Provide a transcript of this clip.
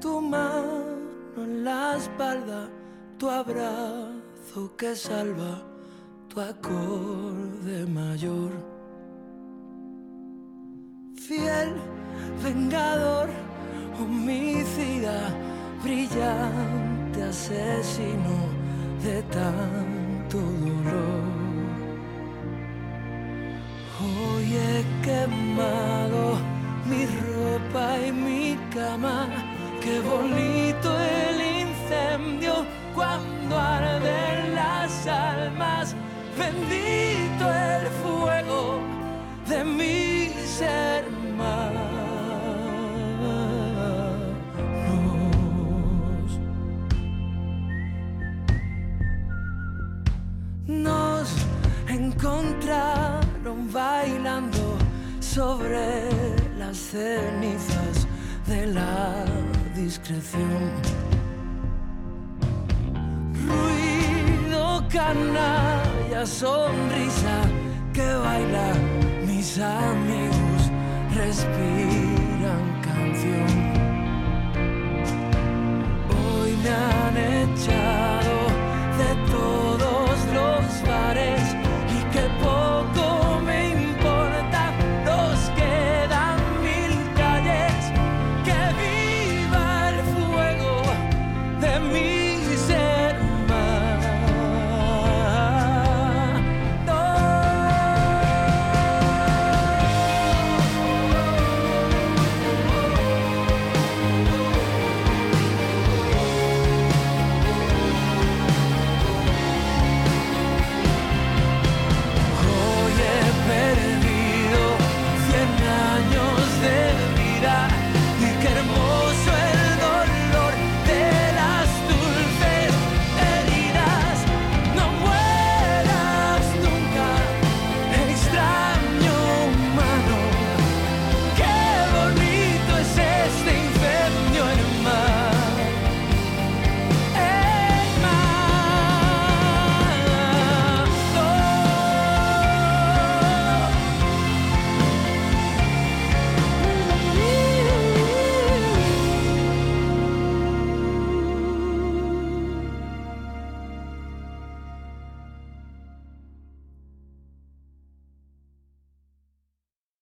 tu mano en la espalda, tu abrazo que salva, tu acorde mayor. Fiel, vengador, homicida, brillante asesino de tanto dolor. Hoy he quemado mi ropa y mi cama. Qué bonito el incendio cuando arden las almas. Bendito el fuego de mis hermanos. Nos encontraron bailando sobre las cenizas de la discreción. Ruido, canalla, sonrisa que baila, mis amigos respiran canción.